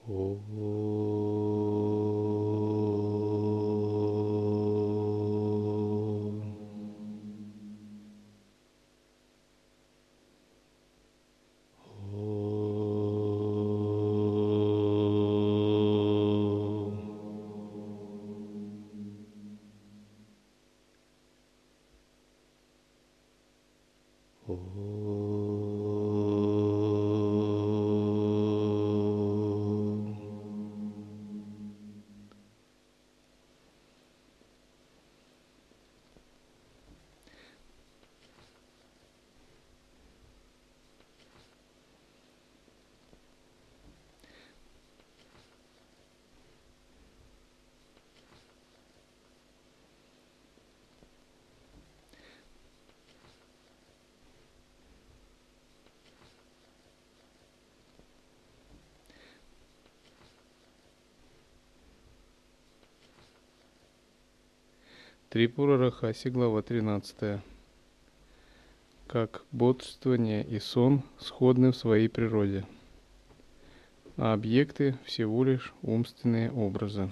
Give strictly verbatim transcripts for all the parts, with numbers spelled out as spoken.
Трипура Рахаси, глава тринадцатая. Как бодрствование и сон сходны в своей природе, а объекты всего лишь умственные образы.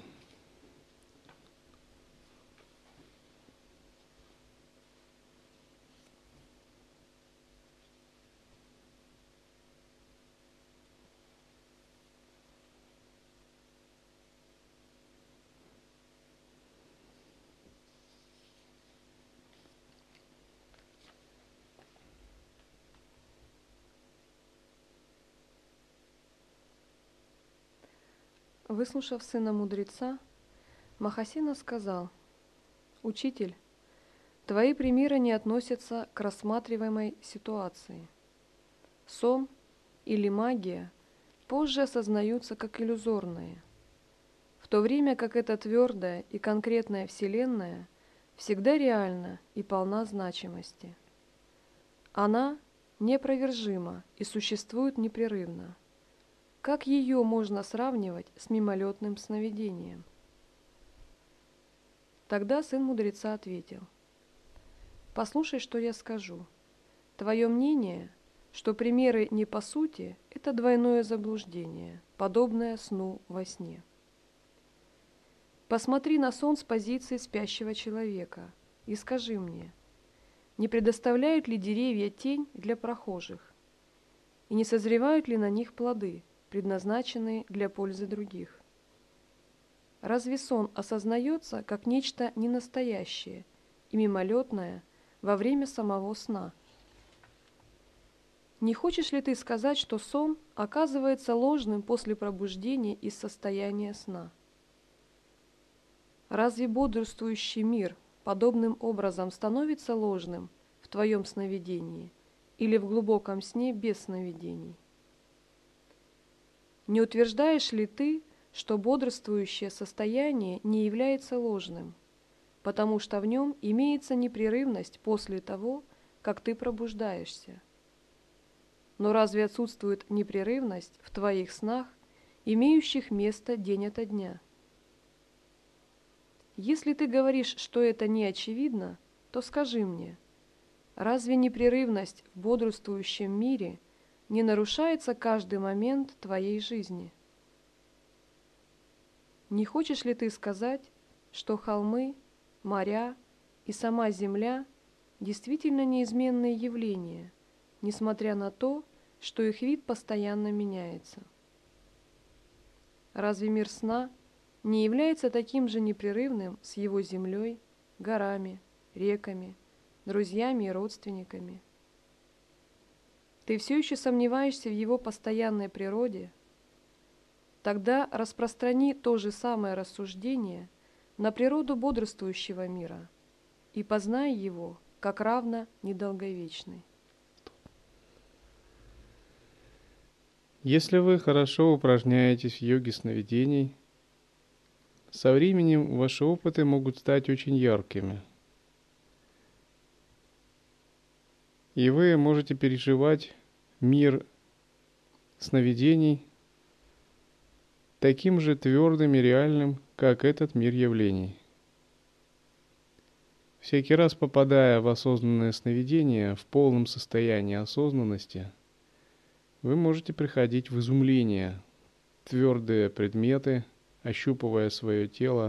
Выслушав сына мудреца, Махасина сказал: «Учитель, твои примеры не относятся к рассматриваемой ситуации. Сон или магия позже осознаются как иллюзорные, в то время как эта твердая и конкретная Вселенная всегда реальна и полна значимости. Она неопровержима и существует непрерывно. Как ее можно сравнивать с мимолетным сновидением?» Тогда сын мудреца ответил: «Послушай, что я скажу. Твое мнение, что примеры не по сути, это двойное заблуждение, подобное сну во сне. Посмотри на сон с позиции спящего человека и скажи мне, не предоставляют ли деревья тень для прохожих, и не созревают ли на них плоды, предназначенные для пользы других? Разве сон осознается как нечто ненастоящее и мимолетное во время самого сна? Не хочешь ли ты сказать, что сон оказывается ложным после пробуждения из состояния сна? Разве бодрствующий мир подобным образом становится ложным в твоем сновидении или в глубоком сне без сновидений? Не утверждаешь ли ты, что бодрствующее состояние не является ложным, потому что в нем имеется непрерывность после того, как ты пробуждаешься? Но разве отсутствует непрерывность в твоих снах, имеющих место день ото дня? Если ты говоришь, что это не очевидно, то скажи мне, разве непрерывность в бодрствующем мире не нарушается каждый момент твоей жизни? Не хочешь ли ты сказать, что холмы, моря и сама земля действительно неизменные явления, несмотря на то, что их вид постоянно меняется? Разве мир сна не является таким же непрерывным с его землей, горами, реками, друзьями и родственниками? Ты все еще сомневаешься в его постоянной природе? Тогда распространи то же самое рассуждение на природу бодрствующего мира и познай его как равно недолговечный. Если вы хорошо упражняетесь в йоге сновидений, со временем ваши опыты могут стать очень яркими, и вы можете переживать мир сновидений таким же твердым и реальным, как этот мир явлений. Всякий раз попадая в осознанное сновидение в полном состоянии осознанности, вы можете приходить в изумление твердые предметы, ощупывая свое тело,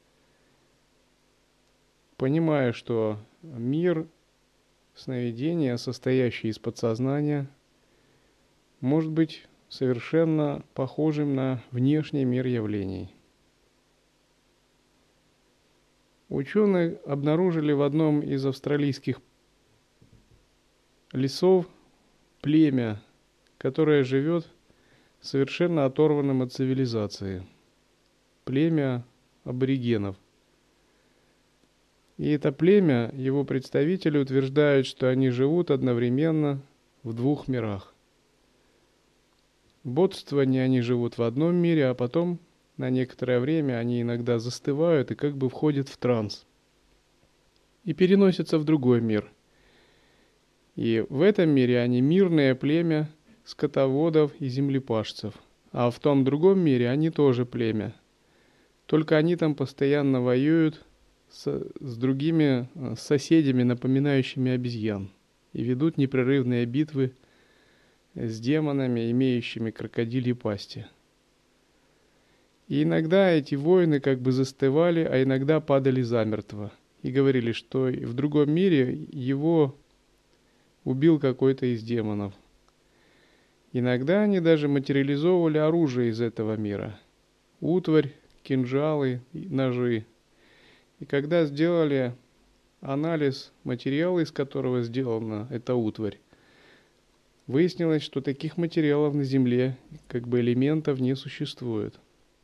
понимая, что мир сновидения, состоящий из подсознания, может быть совершенно похожим на внешний мир явлений. Ученые обнаружили в одном из австралийских лесов племя, которое живет совершенно оторванным от цивилизации. Племя аборигенов. И это племя, его представители утверждают, что они живут одновременно в двух мирах. В бодствовании они живут в одном мире, а потом на некоторое время они иногда застывают и как бы входят в транс. И переносятся в другой мир. И в этом мире они мирное племя скотоводов и землепашцев. А в том другом мире они тоже племя. Только они там постоянно воюют с, с другими с соседями, напоминающими обезьян. И ведут непрерывные битвы с демонами, имеющими крокодильи пасти. И иногда эти воины как бы застывали, а иногда падали замертво. И говорили, что в другом мире его убил какой-то из демонов. Иногда они даже материализовывали оружие из этого мира. Утварь, кинжалы, ножи. И когда сделали анализ материала, из которого сделана эта утварь, выяснилось, что таких материалов на Земле, как бы элементов, не существует.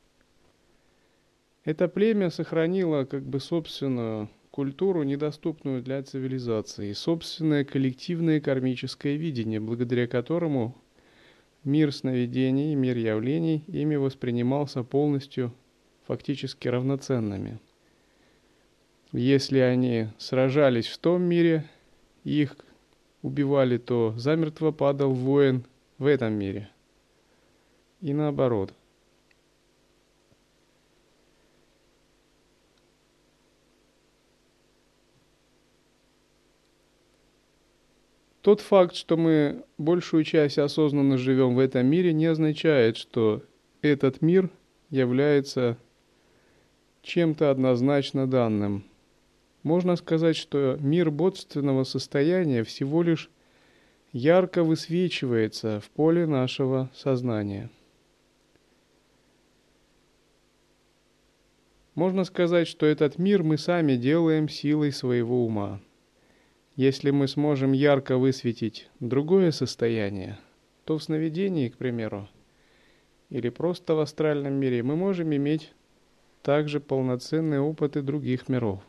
Это племя сохранило как бы собственную культуру, недоступную для цивилизации, и собственное коллективное кармическое видение, благодаря которому мир сновидений, мир явлений ими воспринимался полностью фактически равноценными. Если они сражались в том мире, их убивали, то замертво падал воин в этом мире. И наоборот. Тот факт, что мы большую часть осознанно живем в этом мире, не означает, что этот мир является чем-то однозначно данным. Можно сказать, что мир бодственного состояния всего лишь ярко высвечивается в поле нашего сознания. Можно сказать, что этот мир мы сами делаем силой своего ума. Если мы сможем ярко высветить другое состояние, то в сновидении, к примеру, или просто в астральном мире, мы можем иметь также полноценные опыты других миров.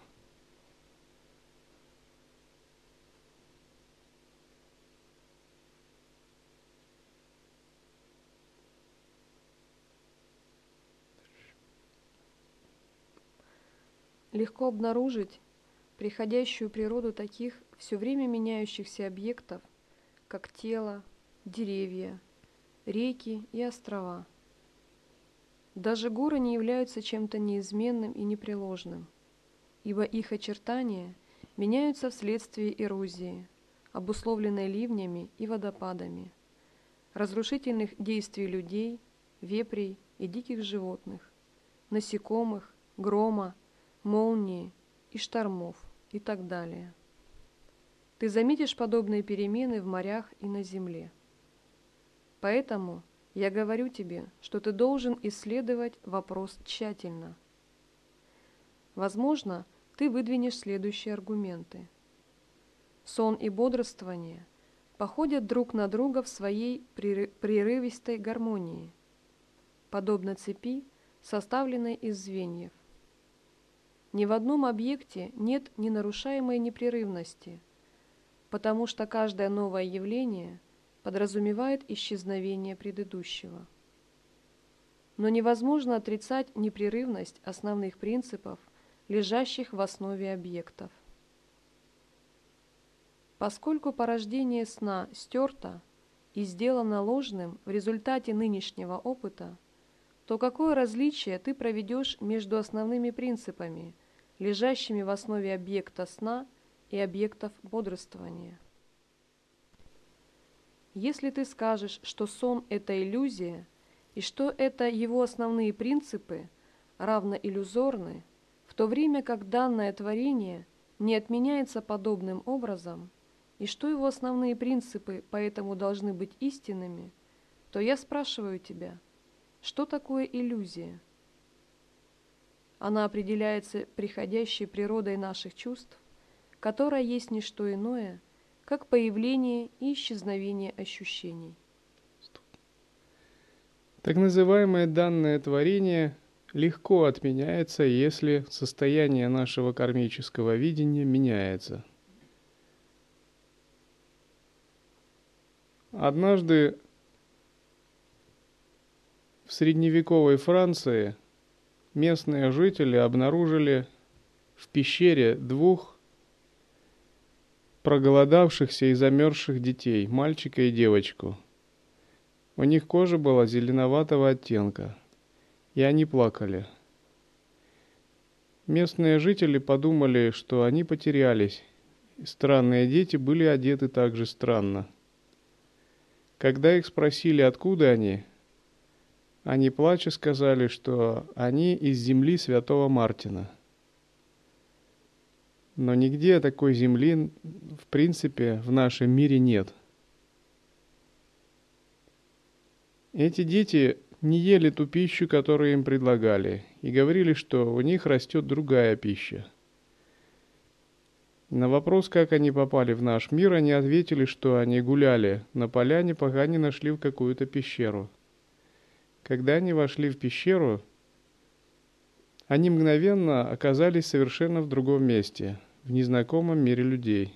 Легко обнаружить приходящую природу таких все время меняющихся объектов, как тело, деревья, реки и острова. Даже горы не являются чем-то неизменным и непреложным, ибо их очертания меняются вследствие эрозии, обусловленной ливнями и водопадами, разрушительных действий людей, вепрей и диких животных, насекомых, грома, молнии и штормов и так далее. Ты заметишь подобные перемены в морях и на земле. Поэтому я говорю тебе, что ты должен исследовать вопрос тщательно. Возможно, ты выдвинешь следующие аргументы. Сон и бодрствование походят друг на друга в своей прерывистой гармонии, подобно цепи, составленной из звеньев. Ни в одном объекте нет ненарушаемой непрерывности, потому что каждое новое явление подразумевает исчезновение предыдущего. Но невозможно отрицать непрерывность основных принципов, лежащих в основе объектов. Поскольку порождение сна стерто и сделано ложным в результате нынешнего опыта, то какое различие ты проведешь между основными принципами, лежащими в основе объекта сна и объектов бодрствования? Если ты скажешь, что сон – это иллюзия, и что это его основные принципы равно иллюзорны, в то время как данное творение не отменяется подобным образом, и что его основные принципы поэтому должны быть истинными, то я спрашиваю тебя, что такое иллюзия? Она определяется приходящей природой наших чувств, которая есть не что иное, как появление и исчезновение ощущений. Так называемое данное творение легко отменяется, если состояние нашего кармического видения меняется. Однажды в средневековой Франции местные жители обнаружили в пещере двух проголодавшихся и замерзших детей, мальчика и девочку. У них кожа была зеленоватого оттенка, и они плакали. Местные жители подумали, что они потерялись. Странные дети были одеты так же странно. Когда их спросили, откуда они, они, плача, сказали, что они из земли святого Мартина. Но нигде такой земли, в принципе, в нашем мире нет. Эти дети не ели ту пищу, которую им предлагали, и говорили, что у них растет другая пища. На вопрос, как они попали в наш мир, они ответили, что они гуляли на поляне, пока не нашли какую-то пещеру. Когда они вошли в пещеру, они мгновенно оказались совершенно в другом месте, в незнакомом мире людей.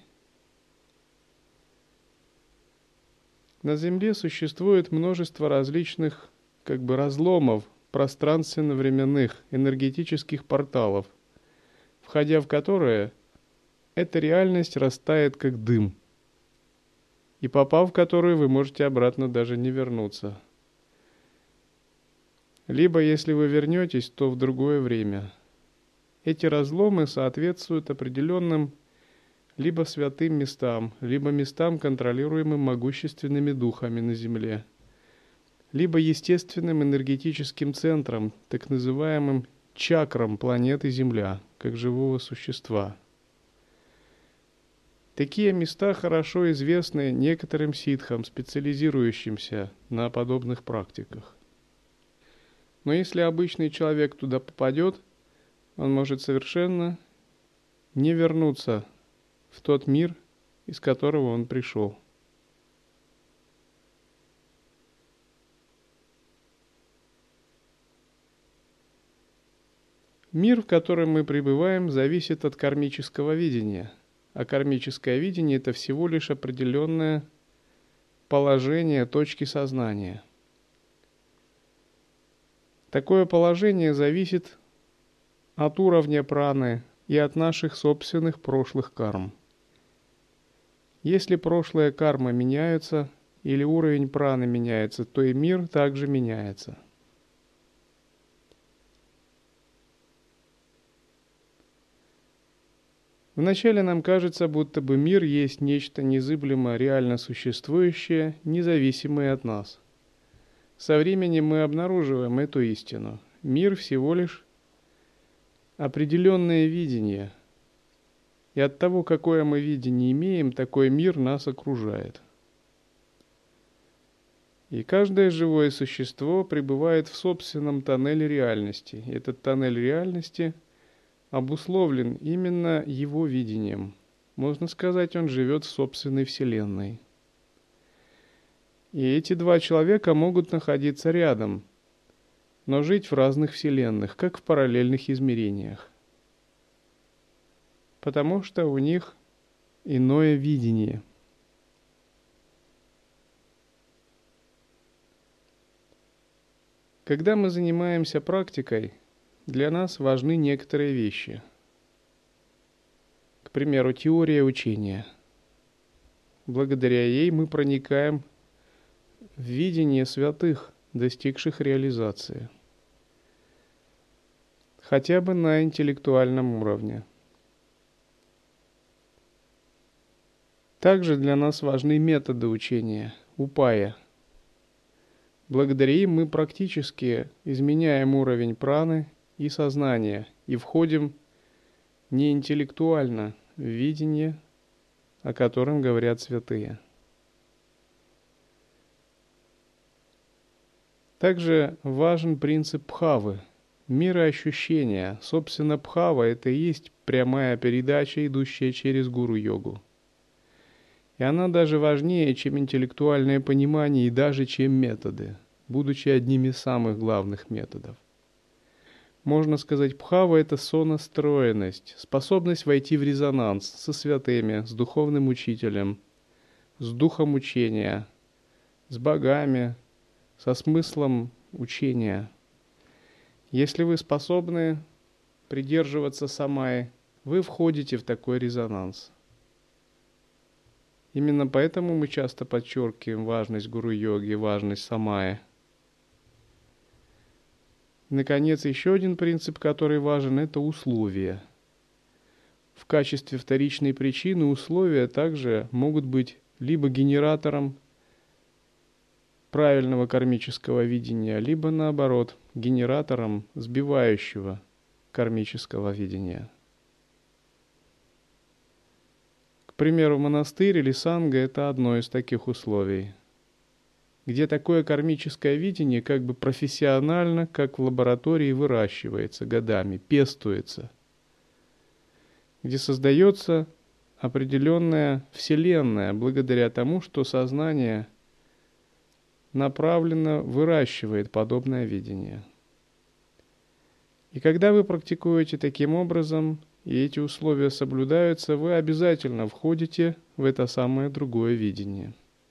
На Земле существует множество различных, как бы, разломов, пространственно-временных, энергетических порталов, входя в которые эта реальность растает как дым, и попав в которую вы можете обратно даже не вернуться. Либо, если вы вернетесь, то в другое время. Эти разломы соответствуют определенным либо святым местам, либо местам, контролируемым могущественными духами на Земле, либо естественным энергетическим центрам, так называемым чакрам планеты Земля, как живого существа. Такие места хорошо известны некоторым ситхам, специализирующимся на подобных практиках. Но если обычный человек туда попадет, он может совершенно не вернуться в тот мир, из которого он пришел. Мир, в котором мы пребываем, зависит от кармического видения, а кармическое видение – это всего лишь определенное положение точки сознания. Такое положение зависит от уровня праны и от наших собственных прошлых карм. Если прошлые кармы меняются или уровень праны меняется, то и мир также меняется. Вначале нам кажется, будто бы мир есть нечто незыблемо реально существующее, независимое от нас. Со временем мы обнаруживаем эту истину. Мир всего лишь определенное видение. И от того, какое мы видение имеем, такой мир нас окружает. И каждое живое существо пребывает в собственном тоннеле реальности. И этот тоннель реальности обусловлен именно его видением. Можно сказать, он живет в собственной вселенной. И эти два человека могут находиться рядом, но жить в разных вселенных, как в параллельных измерениях. Потому что у них иное видение. Когда мы занимаемся практикой, для нас важны некоторые вещи. К примеру, теория учения. Благодаря ей мы проникаем в видение святых, достигших реализации. Хотя бы на интеллектуальном уровне. Также для нас важны методы учения, упая. Благодаря им мы практически изменяем уровень праны и сознания и входим не интеллектуально в видение, о котором говорят святые. Также важен принцип бхавы, мироощущения. Собственно, бхава – это и есть прямая передача, идущая через гуру-йогу. И она даже важнее, чем интеллектуальное понимание и даже чем методы, будучи одними из самых главных методов. Можно сказать, бхава – это сонастроенность, способность войти в резонанс со святыми, с духовным учителем, с духом учения, с богами, со смыслом учения. Если вы способны придерживаться самаи, вы входите в такой резонанс. Именно поэтому мы часто подчеркиваем важность гуру-йоги, важность самаи. Наконец, еще один принцип, который важен, это условия. В качестве вторичной причины условия также могут быть либо генератором правильного кармического видения, либо наоборот, генератором сбивающего кармического видения. К примеру, монастырь или санга – это одно из таких условий, где такое кармическое видение как бы профессионально, как в лаборатории, выращивается годами, пестуется, где создается определенная вселенная благодаря тому, что сознание направленно выращивает подобное видение. И когда вы практикуете таким образом, и эти условия соблюдаются, вы обязательно входите в это самое другое видение.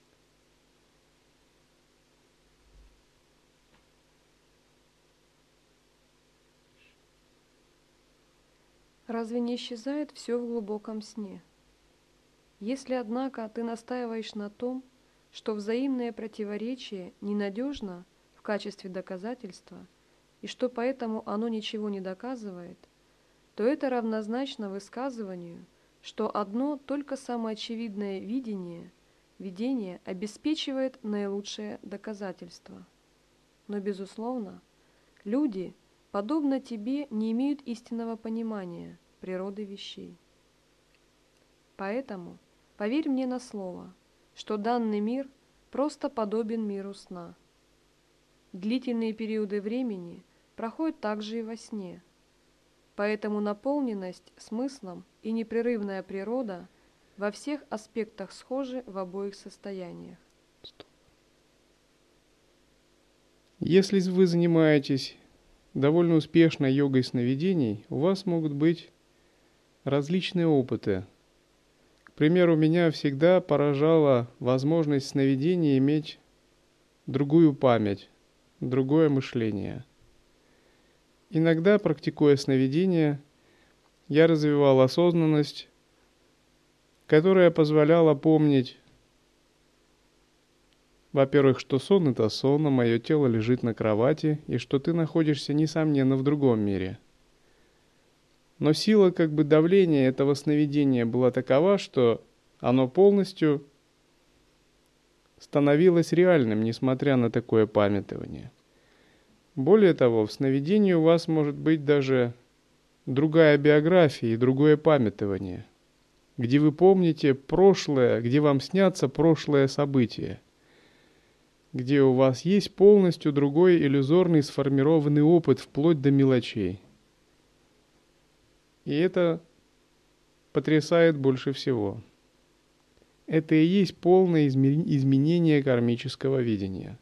Разве не исчезает все в глубоком сне? Если, однако, ты настаиваешь на том, что взаимное противоречие ненадежно в качестве доказательства, и что поэтому оно ничего не доказывает, то это равнозначно высказыванию, что одно только самоочевидное видение, видение обеспечивает наилучшее доказательство. Но, безусловно, люди, подобно тебе, не имеют истинного понимания природы вещей. Поэтому поверь мне на слово, что данный мир просто подобен миру сна. Длительные периоды времени проходят также и во сне, поэтому наполненность смыслом и непрерывная природа во всех аспектах схожи в обоих состояниях. Если вы занимаетесь довольно успешно йогой сновидений, у вас могут быть различные опыты. К примеру, меня всегда поражала возможность сновидения иметь другую память, другое мышление. Иногда, практикуя сновидение, я развивал осознанность, которая позволяла помнить, во-первых, что сон – это сон, а мое тело лежит на кровати, и что ты находишься, несомненно, в другом мире. Но сила как бы давления этого сновидения была такова, что оно полностью становилось реальным, несмотря на такое памятование. Более того, в сновидении у вас может быть даже другая биография и другое памятование, где вы помните прошлое, где вам снятся прошлое события, где у вас есть полностью другой иллюзорный сформированный опыт вплоть до мелочей. И это потрясает больше всего. Это и есть полное изменение кармического видения.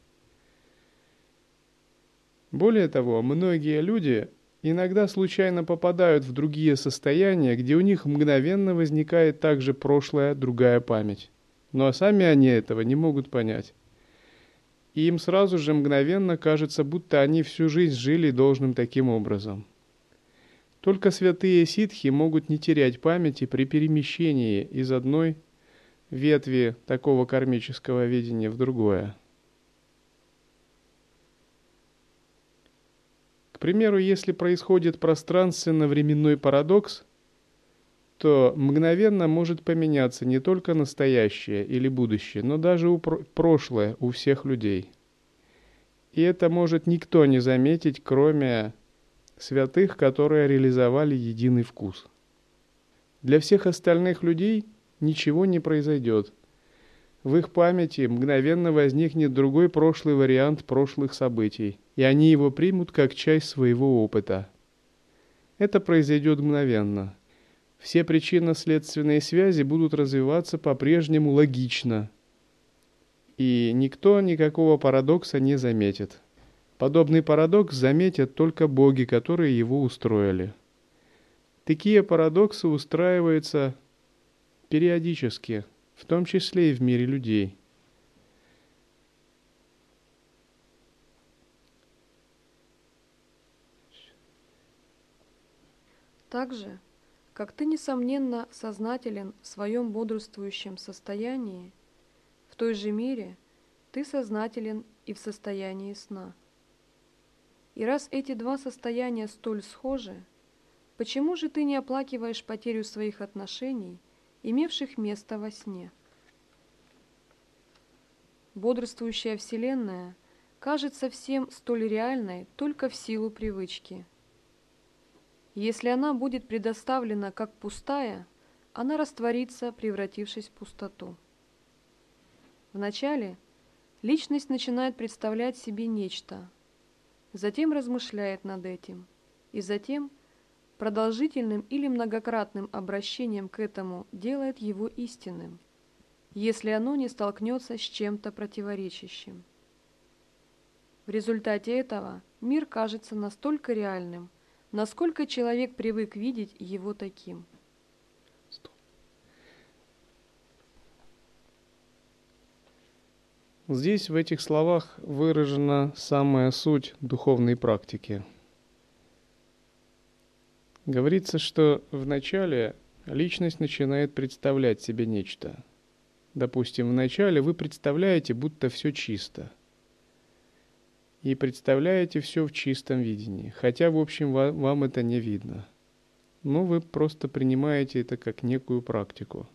Более того, многие люди иногда случайно попадают в другие состояния, где у них мгновенно возникает также прошлая другая память. Но сами они этого не могут понять. И им сразу же мгновенно кажется, будто они всю жизнь жили должным таким образом. Только святые ситхи могут не терять памяти при перемещении из одной ветви такого кармического видения в другое. К примеру, если происходит пространственно-временной парадокс, то мгновенно может поменяться не только настоящее или будущее, но даже у прошлое у всех людей. И это может никто не заметить, кроме святых, которые реализовали единый вкус. Для всех остальных людей ничего не произойдет. В их памяти мгновенно возникнет другой прошлый вариант прошлых событий, и они его примут как часть своего опыта. Это произойдет мгновенно. Все причинно-следственные связи будут развиваться по-прежнему логично, и никто никакого парадокса не заметит. Подобный парадокс заметят только боги, которые его устроили. Такие парадоксы устраиваются периодически, в том числе и в мире людей. Так же, как ты, несомненно, сознателен в своем бодрствующем состоянии, в той же мере ты сознателен и в состоянии сна. И раз эти два состояния столь схожи, почему же ты не оплакиваешь потерю своих отношений, имевших место во сне? Бодрствующая Вселенная кажется всем столь реальной только в силу привычки. Если она будет предоставлена как пустая, она растворится, превратившись в пустоту. Вначале личность начинает представлять себе нечто, затем размышляет над этим, и затем продолжительным или многократным обращением к этому делает его истинным, если оно не столкнется с чем-то противоречащим. В результате этого мир кажется настолько реальным, насколько человек привык видеть его таким. Здесь в этих словах выражена самая суть духовной практики. Говорится, что вначале личность начинает представлять себе нечто. Допустим, вначале вы представляете, будто все чисто. И представляете все в чистом видении, хотя, в общем, вам это не видно. Но вы просто принимаете это как некую практику.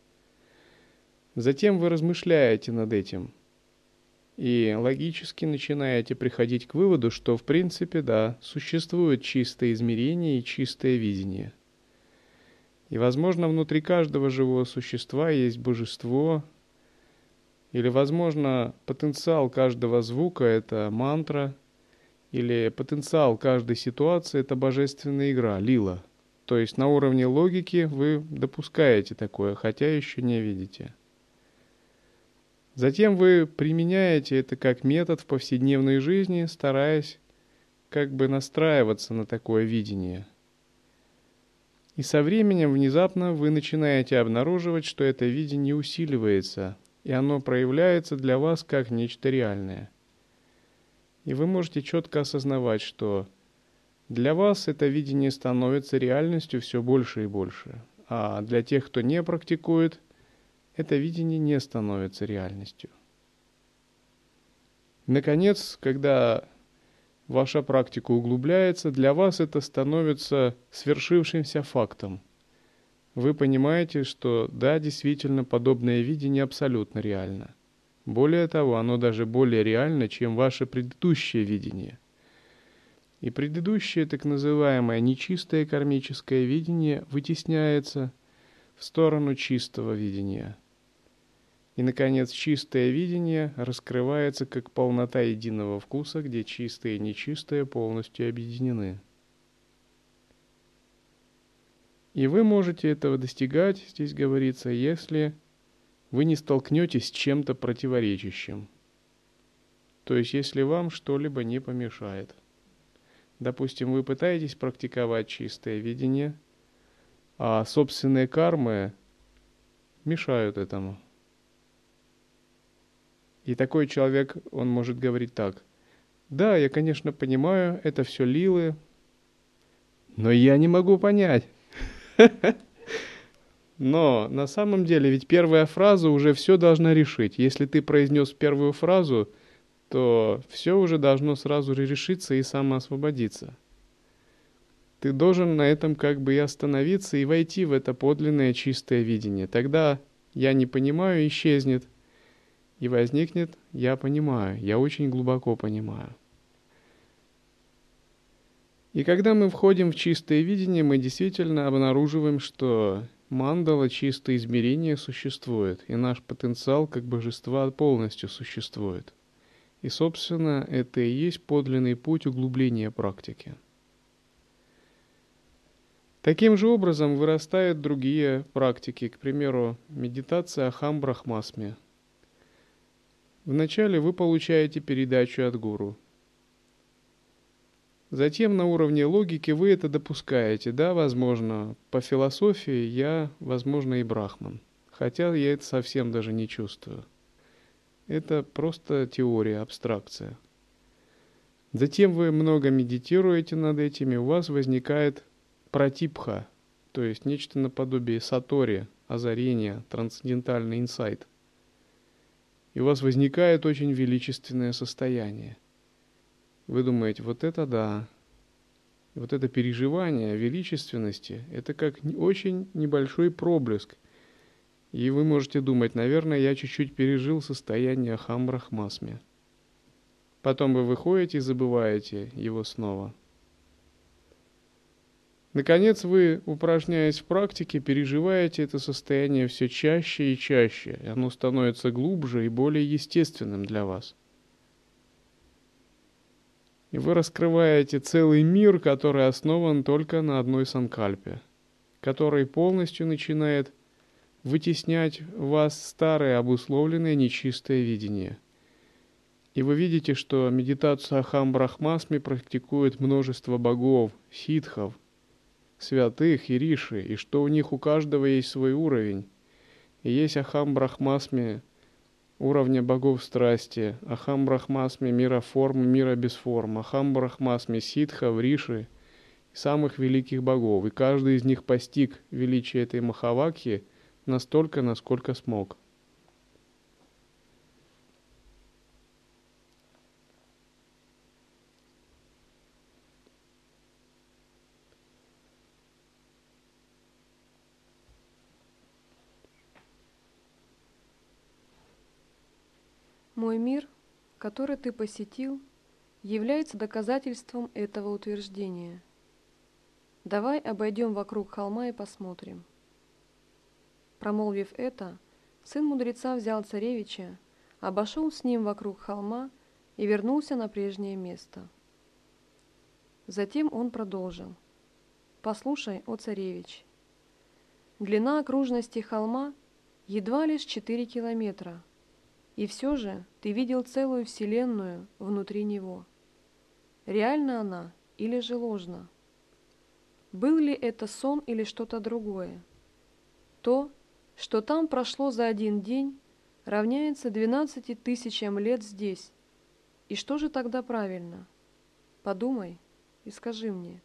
Затем вы размышляете над этим. И логически начинаете приходить к выводу, что в принципе, да, существует чистое измерение и чистое видение. И, возможно, внутри каждого живого существа есть божество, или, возможно, потенциал каждого звука – это мантра, или потенциал каждой ситуации – это божественная игра, лила. То есть на уровне логики вы допускаете такое, хотя еще не видите. Затем вы применяете это как метод в повседневной жизни, стараясь как бы настраиваться на такое видение. И со временем внезапно вы начинаете обнаруживать, что это видение усиливается, и оно проявляется для вас как нечто реальное. И вы можете четко осознавать, что для вас это видение становится реальностью все больше и больше, а для тех, кто не практикует, это видение не становится реальностью. Наконец, когда ваша практика углубляется, для вас это становится свершившимся фактом. Вы понимаете, что да, действительно, подобное видение абсолютно реально. Более того, оно даже более реально, чем ваше предыдущее видение. И предыдущее так называемое нечистое кармическое видение вытесняется в сторону чистого видения. И, наконец, чистое видение раскрывается как полнота единого вкуса, где чистое и нечистое полностью объединены. И вы можете этого достигать, здесь говорится, если вы не столкнетесь с чем-то противоречащим. То есть, если вам что-либо не помешает. Допустим, вы пытаетесь практиковать чистое видение, а собственные кармы мешают этому. И такой человек, он может говорить так: да, я, конечно, понимаю, это все лилы, но я не могу понять. Но на самом деле ведь первая фраза уже все должна решить. Если ты произнес первую фразу, то все уже должно сразу решиться и самоосвободиться. Ты должен на этом как бы и остановиться, и войти в это подлинное чистое видение. Тогда «я не понимаю» исчезнет, И возникнет «я понимаю», «я очень глубоко понимаю». И когда мы входим в чистое видение, мы действительно обнаруживаем, что мандала, чистое измерение существует, и наш потенциал как божества полностью существует. И, собственно, это и есть подлинный путь углубления практики. Таким же образом вырастают другие практики, к примеру, медитация Ахам Брахмасме. Вначале вы получаете передачу от гуру. Затем на уровне логики вы это допускаете. Да, возможно, по философии я, возможно, и брахман. Хотя я это совсем даже не чувствую. Это просто теория, абстракция. Затем вы много медитируете над этим, и у вас возникает пратипха, то есть нечто наподобие сатори, озарения, трансцендентальный инсайт. И у вас возникает очень величественное состояние. Вы думаете, вот это да, вот это переживание величественности, это как очень небольшой проблеск. И вы можете думать, наверное, я чуть-чуть пережил состояние Ахам Брахмасме. Потом вы выходите и забываете его снова. Наконец, вы, упражняясь в практике, переживаете это состояние все чаще и чаще, и оно становится глубже и более естественным для вас. И вы раскрываете целый мир, который основан только на одной санкальпе, который полностью начинает вытеснять в вас старое обусловленное нечистое видение. И вы видите, что медитацию Ахам Брахмасме практикует множество богов, ситхов, святых и риши, и что у них у каждого есть свой уровень. И есть Ахам Брахмасме уровня богов страсти, Ахам Брахмасме мира форм, мира без форм, Ахам Брахмасме ситхов, риши, самых великих богов. И каждый из них постиг величие этой Махавакхи настолько, насколько смог. Мой мир, который ты посетил, является доказательством этого утверждения. Давай обойдем вокруг холма и посмотрим. Промолвив это, сын мудреца взял царевича, обошел с ним вокруг холма и вернулся на прежнее место. Затем он продолжил. «Послушай, о царевич, длина окружности холма едва лишь четыре километра, и все же ты видел целую вселенную внутри него. Реальна она или же ложна? Был ли это сон или что-то другое? То, что там прошло за один день, равняется двенадцати тысячам лет здесь. И что же тогда правильно? Подумай и скажи мне.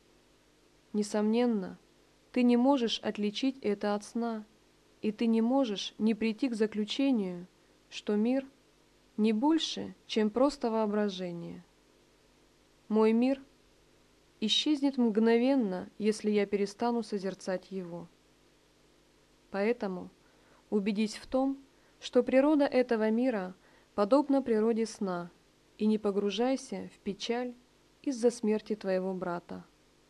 Несомненно, ты не можешь отличить это от сна, и ты не можешь не прийти к заключению, что мир не больше, чем просто воображение. Мой мир исчезнет мгновенно, если я перестану созерцать его. Поэтому убедись в том, что природа этого мира подобна природе сна, и не погружайся в печаль из-за смерти твоего брата.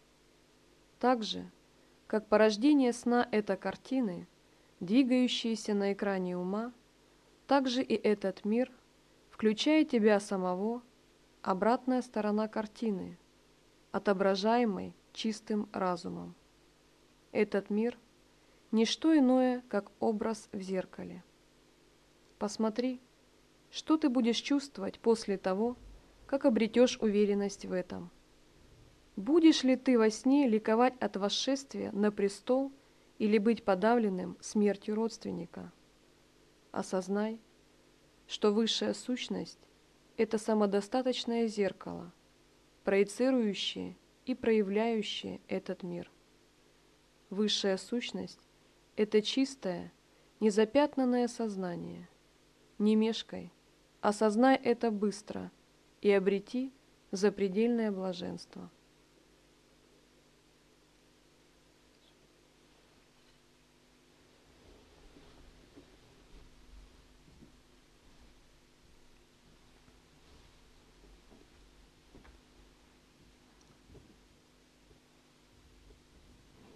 Так же, как порождение сна – это картины, двигающиеся на экране ума, так же и этот мир, включая тебя самого, обратная сторона картины, отображаемой чистым разумом. Этот мир – ничто иное, как образ в зеркале. Посмотри, что ты будешь чувствовать после того, как обретешь уверенность в этом. Будешь ли ты во сне ликовать от восшествия на престол или быть подавленным смертью родственника? Осознай, что высшая сущность – это самодостаточное зеркало, проецирующее и проявляющее этот мир. Высшая сущность – это чистое, незапятнанное сознание. Не мешкай, осознай это быстро и обрети запредельное блаженство.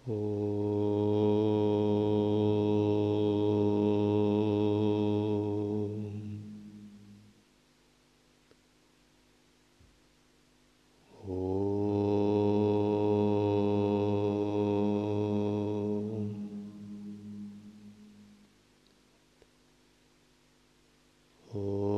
Om.